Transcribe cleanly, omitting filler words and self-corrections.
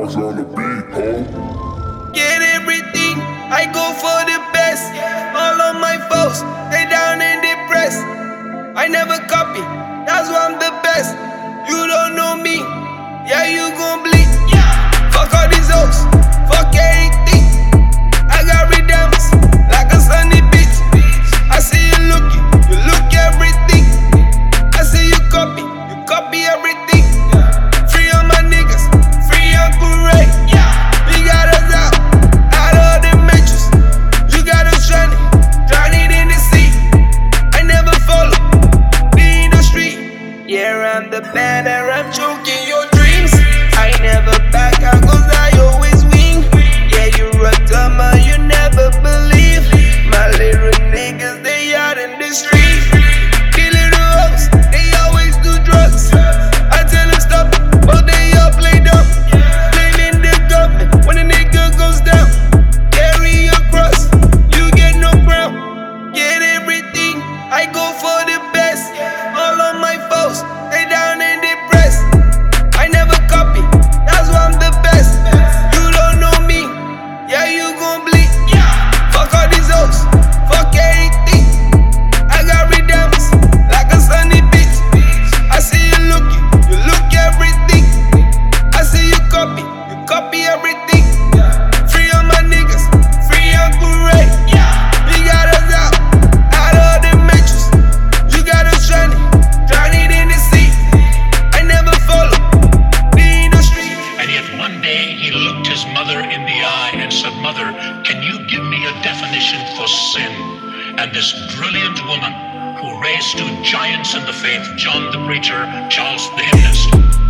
Dogs on the beat, ho. Get everything, I go for the best. All of my foes, they down and depressed. I never copy, that's why I'm the best. You don't know me, yeah, you gon' bleed. Fuck all these hoes, fuck everything. I got redeemers, like a sunny beach. I see you looking, you look everything. I see you copy everything. Free on my niggas, free Uncle Ray. We got us out of the matrix. You got us drowning in the sea. I never follow me in the street. Yeah, I'm the banner, I'm choking your dreams. I never back out cause I always win. Yeah, you a dumber, you never believe. My little niggas, they out in the street. Killing the hoes, they always do drugs. I tell them stop, but they all play dumb. Blaming the government when a nigga goes down. Carry your cross, you get no crown. Get everything, I go for the best. All of my foes, they down and depressed. I never copy, that's why I'm the best. You don't know me, yeah, you gon' bleed. Fuck all these hoes, fuck everything. I got redeemers, like a sunny beach. I see you looking, you look everything. I see you copy everything. Free on my niggas, free Uncle Ray. We got us out of the matrix. You got us drowning in the sea. I never follow me in the street. And yet one day he looked his mother in the eye and said, "Mother, can you give me a definition for sin?" And this brilliant woman, who raised two giants in the faith, John the Preacher, Charles the Hymnist,